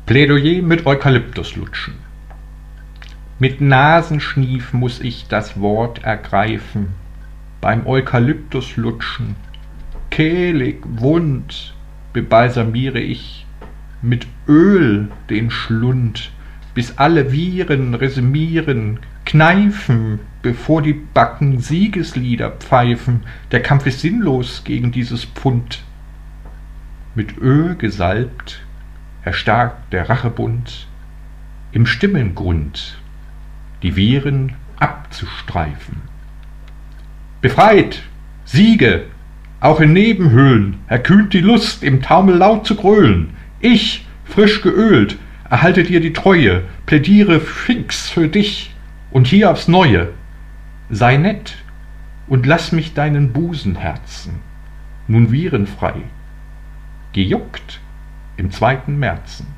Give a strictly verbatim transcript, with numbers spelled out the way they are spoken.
Plädoyer mit Eukalyptus lutschen. Mit Nasenschnief muß ich das Wort ergreifen, beim Eukalyptus lutschen. Kehlig, wund, bebalsamiere ich mit Öl den Schlund, bis alle Viren resümieren, kneifen, bevor die Backen Siegeslieder pfeifen. Der Kampf ist sinnlos gegen dieses Pfund. Mit Öl gesalbt erstarkt der Rachebund, im Stimmengrund die Viren abzustreifen. Befreit, Siege, auch in Nebenhöhlen erkühnt die Lust, im Taumel laut zu gröhlen. Ich, frisch geölt, erhalte dir die Treue, plädiere fix für dich und hier aufs Neue. Sei nett und lass mich deinen Busen herzen, nun virenfrei, gejuckt im zweiten Märzen.